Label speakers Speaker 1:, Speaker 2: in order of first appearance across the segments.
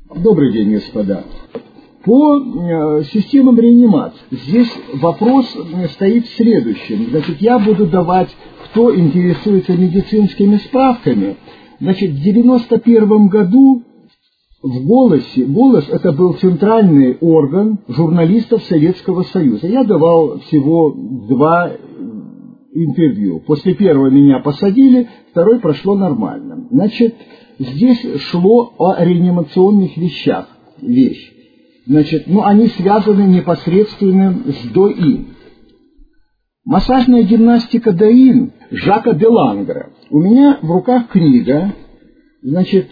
Speaker 1: Добрый день, господа. По системам реанимации здесь вопрос стоит в следующем. Значит, я буду давать, кто интересуется медицинскими справками. Значит, в 1991 году в «Голосе», «Голос» — это был центральный орган журналистов Советского Союза. Я давал всего 2 интервью. После первого меня посадили, второй прошло нормально. Значит, здесь шло о реанимационных вещах. Значит, они связаны непосредственно с ДОИН. Массажная гимнастика ДОИН Жака Делангра. У меня в руках книга, значит,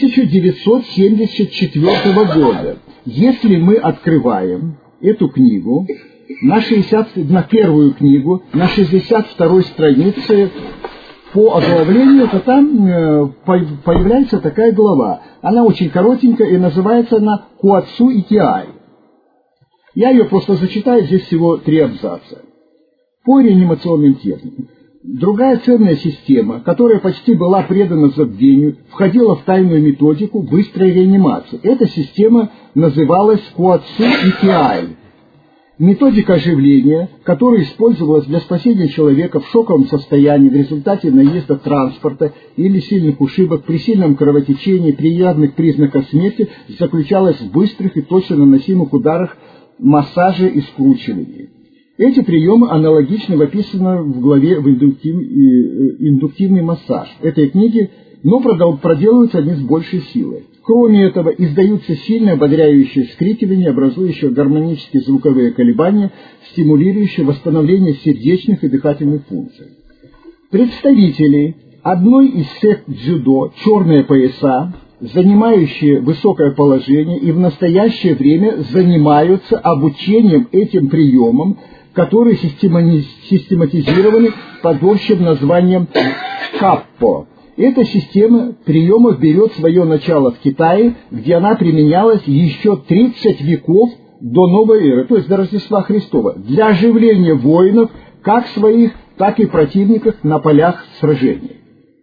Speaker 1: 1974 года. Если мы открываем эту книгу, на первую книгу, на 62-й странице по оглавлению, то там появляется такая глава. Она очень коротенькая и называется она «Куацу и Киай». Я ее просто зачитаю, здесь всего 3 абзаца. По реанимационным техникам. Другая ценная система, которая почти была предана забвению, входила в тайную методику быстрой реанимации. Эта система называлась «Куацу и Киай». Методика оживления, которая использовалась для спасения человека в шоковом состоянии в результате наезда транспорта или сильных ушибов, при сильном кровотечении, при явных признаках смерти, заключалась в быстрых и точно наносимых ударах, массаже и скручивании. Эти приемы аналогично описаны в главе «Индуктивный массаж» этой книги, но проделываются они с большей силой. Кроме этого, издаются сильные ободряющие вскрикивания, образующие гармонические звуковые колебания, стимулирующие восстановление сердечных и дыхательных функций. Представители одной из сект дзюдо, черные пояса, занимающие высокое положение и в настоящее время занимаются обучением этим приемам, которые систематизированы под общим названием каппо. Эта система приемов берет свое начало в Китае, где она применялась еще 30 веков до новой эры, то есть до Рождества Христова, для оживления воинов, как своих, так и противников на полях сражений.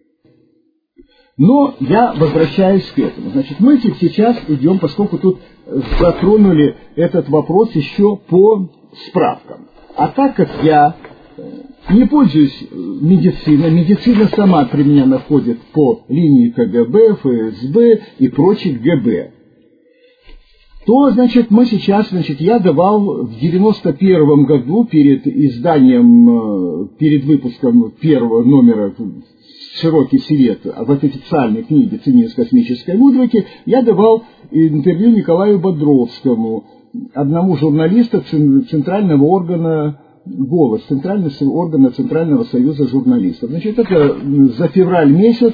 Speaker 1: Но я возвращаюсь к этому. Значит, мы сейчас идем, поскольку тут затронули этот вопрос еще по справкам. А так как я не пользуюсь медициной, медицина сама при меня находит по линии КГБ, ФСБ и прочих ГБ, то, значит, мы сейчас, я давал в 91 году перед изданием, перед выпуском первого номера «Широкий свет» в официальной книге «Ценились космической мудрости», я давал интервью Николаю Бодровскому, одному журналисту Центрального органа «Голос», Центрального органа Центрального союза журналистов. Значит, это за февраль месяц,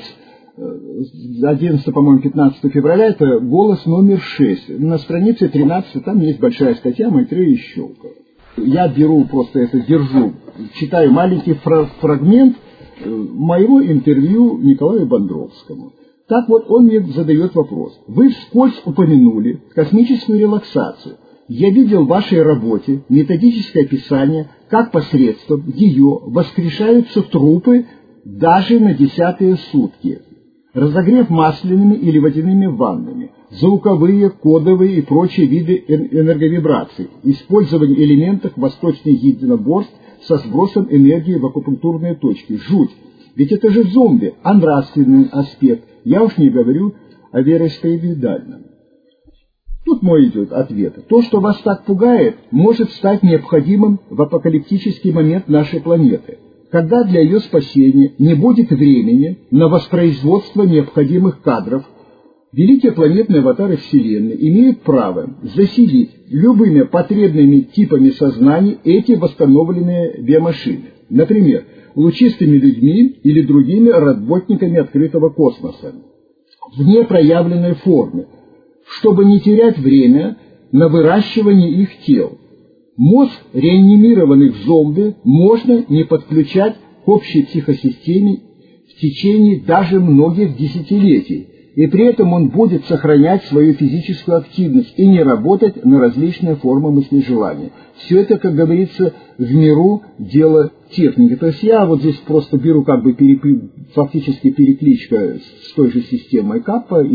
Speaker 1: 11, по-моему, 15 февраля, это «Голос» номер 6. На странице 13, там есть большая статья Майтрея и Щелкова. Я беру, просто это держу, читаю маленький фрагмент моего интервью Николаю Бодровскому. Так вот, он мне задает вопрос. Вы вскользь упомянули космическую релаксацию. Я видел в вашей работе методическое описание, как посредством ее воскрешаются трупы даже на 10-е сутки. Разогрев масляными или водяными ваннами, звуковые, кодовые и прочие виды энерговибраций, использование элементов восточных единоборств со сбросом энергии в акупунктурные точки. Жуть! Ведь это же зомби, а нравственный аспект. Я уж не говорю о вероисповедальном. Тут мой идет ответ. То, что вас так пугает, может стать необходимым в апокалиптический момент нашей планеты, когда для ее спасения не будет времени на воспроизводство необходимых кадров. Великие планетные аватары Вселенной имеют право заселить любыми потребными типами сознаний эти восстановленные биомашины. Например, лучистыми людьми или другими работниками открытого космоса в непроявленной форме, чтобы не терять время на выращивание их тел. Мозг реанимированных зомби можно не подключать к общей психосистеме в течение даже многих десятилетий, и при этом он будет сохранять свою физическую активность и не работать на различные формы мыслежелания. Все это, как говорится, в миру дело техники. То есть я вот здесь просто беру как бы фактически перекличка с той же системой Каппа или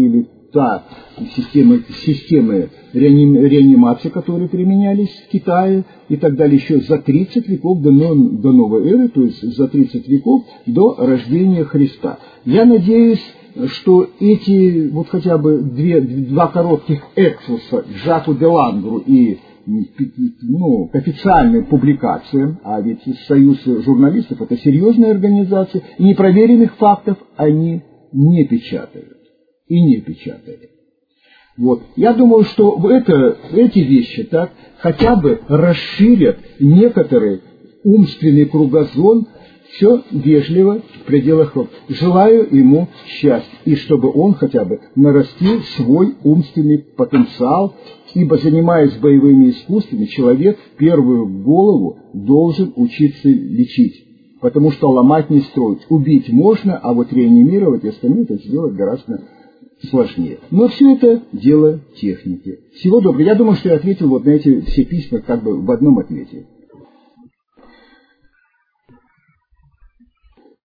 Speaker 1: та системы реанимации, которые применялись в Китае и так далее, еще за 30 веков до новой эры, то есть за 30 веков до рождения Христа. Я надеюсь, что эти вот хотя бы два коротких экскурса к Жаку де Лангру и к официальным публикациям, а ведь Союз журналистов — это серьезная организация, и непроверенных фактов они не печатают. И не печатают. Вот. Я думаю, что эти вещи так хотя бы расширят некоторый умственный кругозор, все вежливо в пределах рот. Желаю ему счастья, и чтобы он хотя бы нарастил свой умственный потенциал, ибо, занимаясь боевыми искусствами, человек в первую голову должен учиться лечить, потому что ломать не строить. Убить можно, а вот реанимировать и остальное это сделать гораздо сложнее. Но все это дело техники. Всего доброго. Я думаю, что я ответил вот на эти все письма как бы в одном ответе.